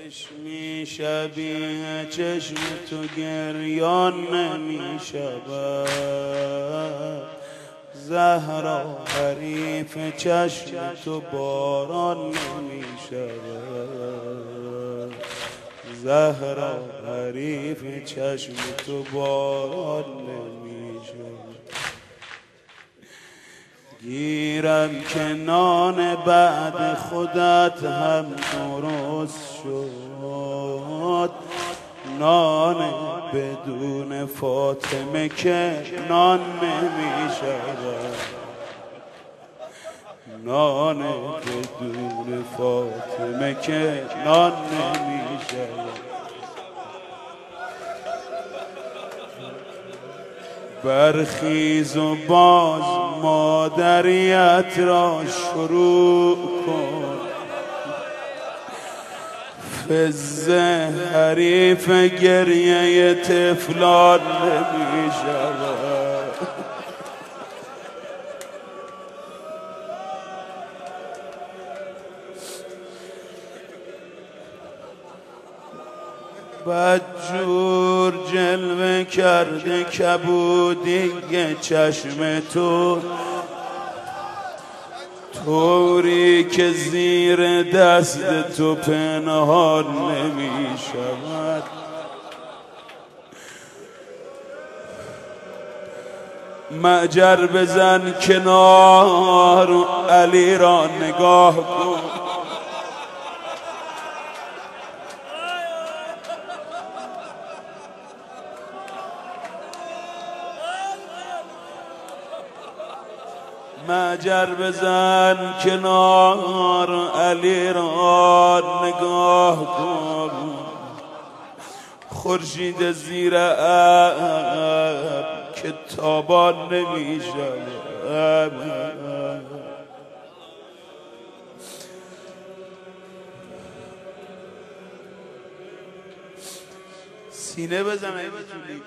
چشمی شبیه چشم تو گریان نمی شود، زهرا حریف چشم تو باران نمی شود، زهرا حریف چشم تو باران نمی شود. گیرم که نان بعد خودت هم درست شد، نان بدون فاطمه که نان نمی شود، نان بدون فاطمه که نان نمی شود. برخیز و باز مادریت را شروع کن، فزه حریف گریه طفلان نمی شود. بدجور جلوه کرده کبودی چشم تو، طوری که زیر دست تو پنهان نمی شود. معجر بزن کنار علی را نگاه کن، معجر بزن کنار علی را نگاه کن، خورشید زیر ابر که تابان نمی شود. سینه بزن اگه بتونی.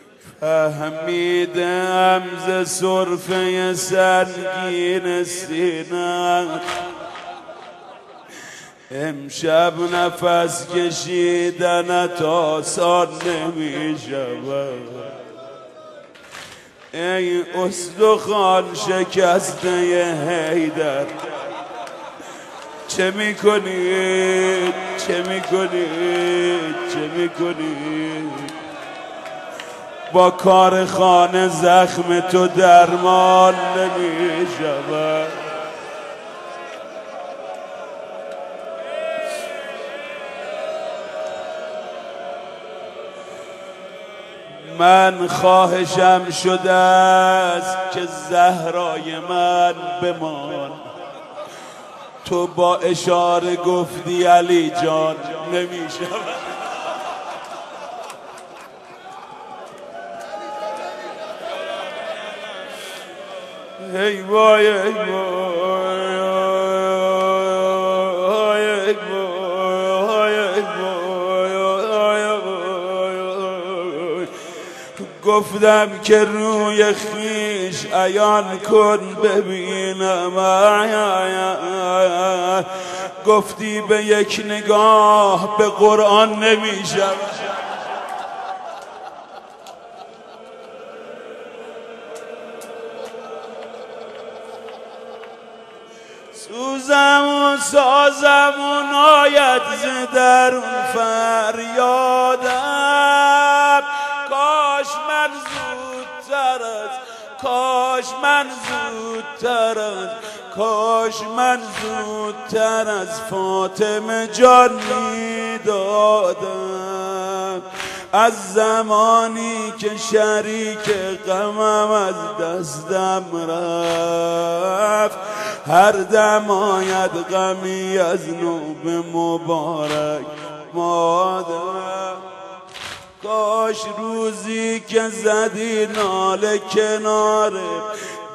فهمیدم ز سرفه سنگین سینه، امشب نفس کشیدنت آسان نمی شود. ای استخوان شکسته حیدر، چه میکنی؟ چه میکنی؟ چه میکنی؟ با کار خانه زخم تو درمان نمی شود. من خواهشم شده است که زهرای من بمان، تو با اشاره گفتی علی جان نمی شود. ای وای ای وای ای وای ای وای، گفتم که روی خیش عیان کن ببینم، گفتی به یک نگاه به قرآن نمی شود. سوزم و سازم و ناید ز درون فریادم، کاش من زودتر از کاش من زودتر از کاش من زودتر از فاطمه جان میدادم. از زمانی که شریک غمم از دستم رفت، هر دم آید غمی از نوب مبارک مادر. کاش روزی که زدی ناله کنار